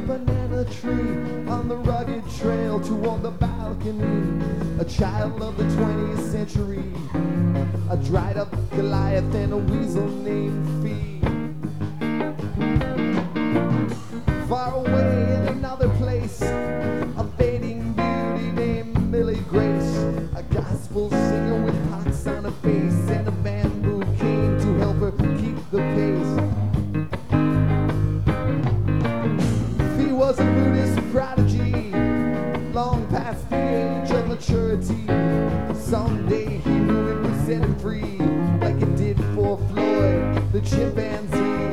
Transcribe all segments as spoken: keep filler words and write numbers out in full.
banana tree on the rugged trail toward the balcony. A child of the twentieth century, a dried up Goliath and a weasel named Fee. Far away in another place, a fading beauty named Millie Grace, a gospel singer with pox on her face and a bamboo cane to help her keep the pace. Fee was a Buddhist prodigy, long past the age of maturity. Someday he knew it would set him free, like it did for Floyd, the chimpanzee.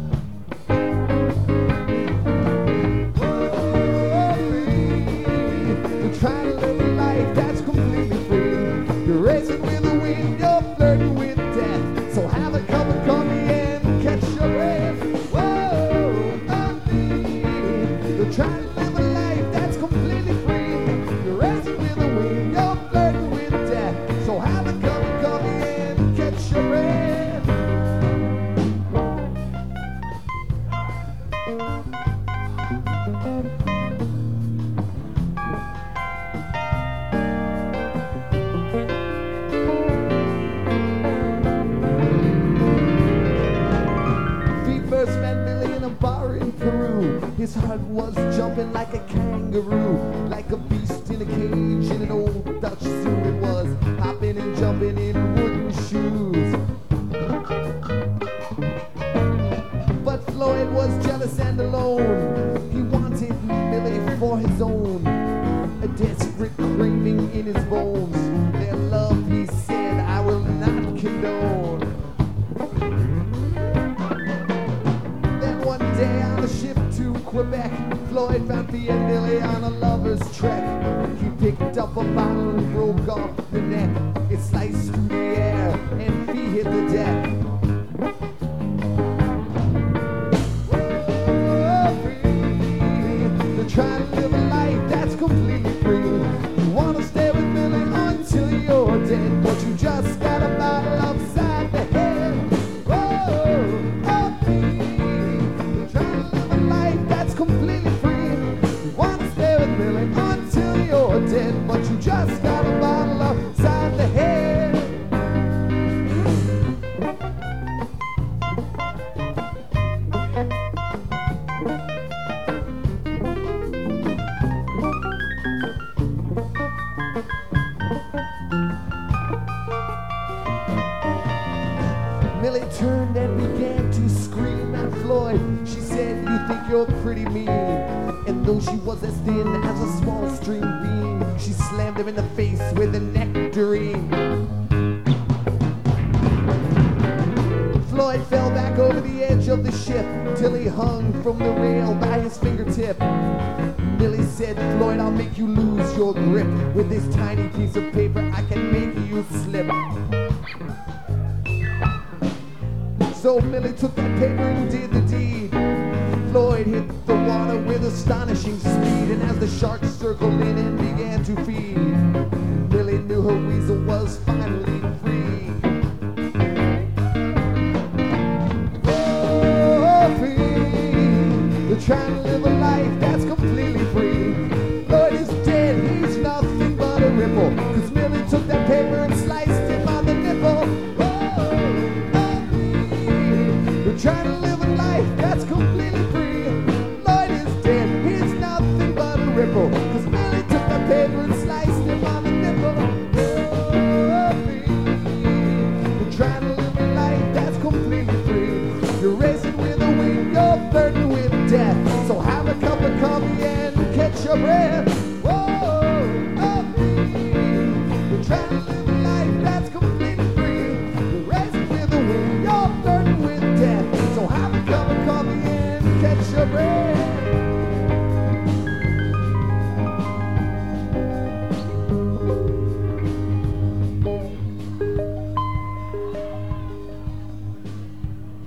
Trying to live a life that's completely free. You're racing with the wind, you're flirting with death. So have a cup of coffee and catch your breath. Whoa, oh, you're trying to live a life that's completely free. You're racing with the wind, you're flirting with death. So have a cup of coffee and catch your breath. First met Millie in a bar in Peru. His heart was jumping like a kangaroo, like a beast in a cage in an old Dutch zoo. It was hopping and jumping in wooden shoes. But Floyd was jealous and alone. He wanted Millie for his own, a desperate craving in his bones. Their love, he said, I will not condone. Day on a ship to Quebec, Floyd found Fee and Millie on a lover's trek. He picked up a bottle and broke off the neck. It sliced through the air and Fee hit the deck. Oh, Fee, they're trying to live a life that's completely free. You want to stay with Millie until you're dead, but you just got a bottle upside the head. Completely free. You want to stay with Millie until you're dead, but you just got a bottle upside the head. Millie turned and began to scream at Floyd. She said, you think you're pretty mean. And though she was as thin as a small string bean, she slammed him in the face with a nectarine. Floyd fell back over the edge of the ship till he hung from the rail by his fingertip. Millie said, Floyd, I'll make you lose your grip. With this tiny piece of paper I can make you slip. So Millie took that paper and did the deed. Floyd hit the water with astonishing speed, and as the sharks circled in and began to feed, Millie knew her weasel was finally free. Oh, Fee, they're trying to live a life that's completely free. Floyd is dead, he's nothing but a ripple, 'cause Millie took that paper and sliced him on the nipple. Trying to live a life that's completely free. Lloyd is dead, he's nothing but a ripple, 'cause Millie took that paper and sliced him on the nipple. Oh, you're trying to live a life that's completely free. You're racing with the wind, you're flirting with death. So have a cup of coffee and catch your breath. Whoa, oh, you're trying to live a life that's completely free. You're racing with the wind, you're flirting with death. So have a cup of coffee.